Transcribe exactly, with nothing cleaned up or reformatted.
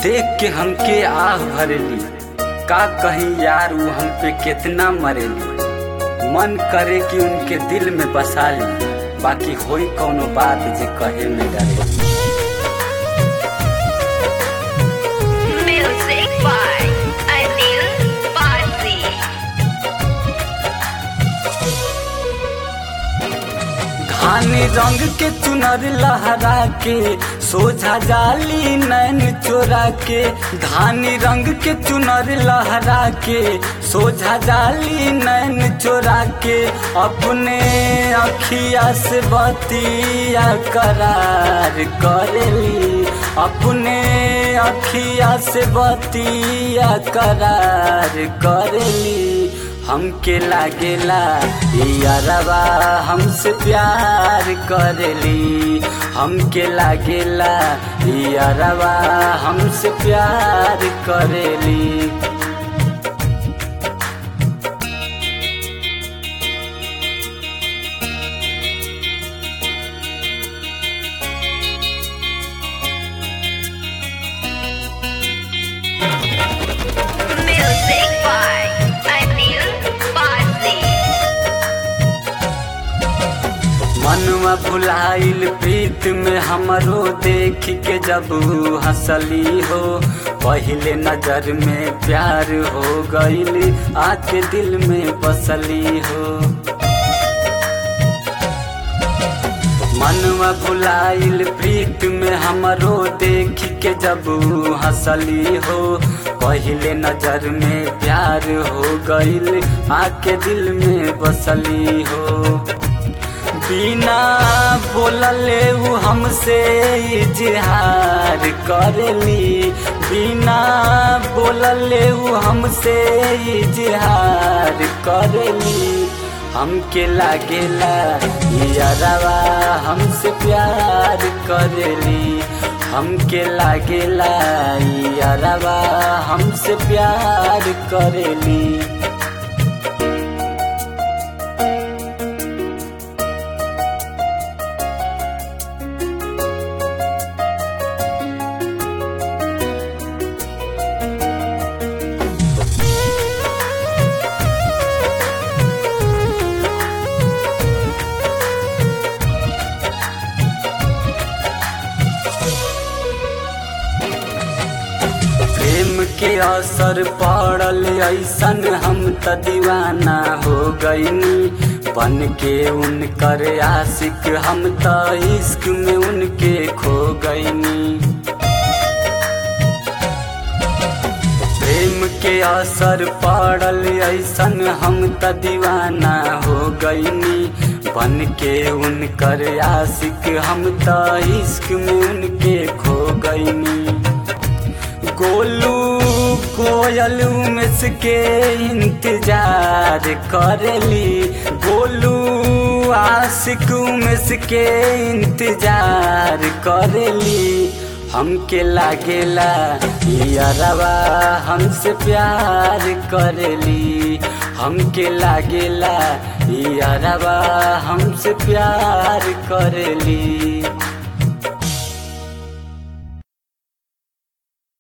देख के हमके आह भरेली, का कहीं यार वो हम पे कितना मरेली। मन करे कि उनके दिल में बसा ली, बाकी होई कौनो बात जे कहे में डरे। Music by Anil Parsi. धानी रंग के चुनर लहरा के सोझा जाली नैन चोरा के। धानी रंग के चुनर लहरा के सोझा जाली नैन चोरा के। अपने अखिया से बतिया करार करेली, अपने अखिया से बतिया करार करेली। हमके लागेला यारवा हमसे प्यार करेली, हमके लागेला यारवा हमसे प्यार करेली। Music by Anil Parsi. मनवा भुलाइल प्रीत में हमरो देख के जब हंसली हो। पहले नजर में प्यार हो गइल, आके दिल में बसली हो। मनवा भुलाइल प्रीत में हमरो देख के जब हंसली हो। पहले नजर में प्यार हो गइल, आके दिल में बसली हो। बिना बोलले वो हमसे इजहार करेली, बिना बोलले वो हमसे इजहार करेली। हमके लागेला यारवा हमसे प्यार करेली, हमके लागेला यारवा हमसे प्यार करेली। प्रेम के असर पड़ल ऐसन हम त दीवाना हो गईनी। बन के उनकर आशिक हम त इश्क में उनके खो गईनी। प्रेम के असर पड़ल ऐसन हम त दीवाना हो गईनी। बन के उनकर आशिक हम त इश्क में उनके खो गईनी। गोलू कोयल उमेश के इंतजार करेली, गोलू आशिक उमेश के इंतजार करेली। हमके लागेला यारवा हमसे प्यार करेली, हमके लागेला यारवा हमसे प्यार करेली।